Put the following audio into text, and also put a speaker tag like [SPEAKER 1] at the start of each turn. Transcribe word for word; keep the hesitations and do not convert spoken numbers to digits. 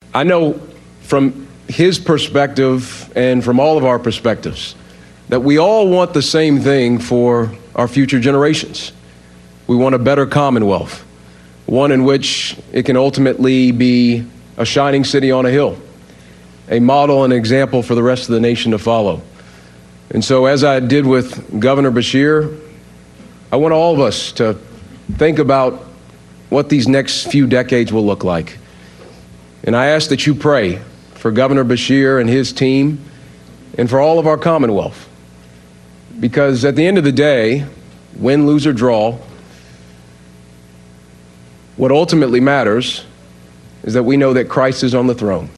[SPEAKER 1] I know from his perspective and from all of our perspectives that we all want the same thing for our future generations. We want a better Commonwealth, one in which it can ultimately be a shining city on a hill, a model and example for the rest of the nation to follow. And so, as I did with Governor Beshear, I want all of us to think about what these next few decades will look like. And I ask that you pray for Governor Beshear and his team and for all of our Commonwealth. Because at the end of the day, win, lose, or draw, what ultimately matters is that we know that Christ is on the throne.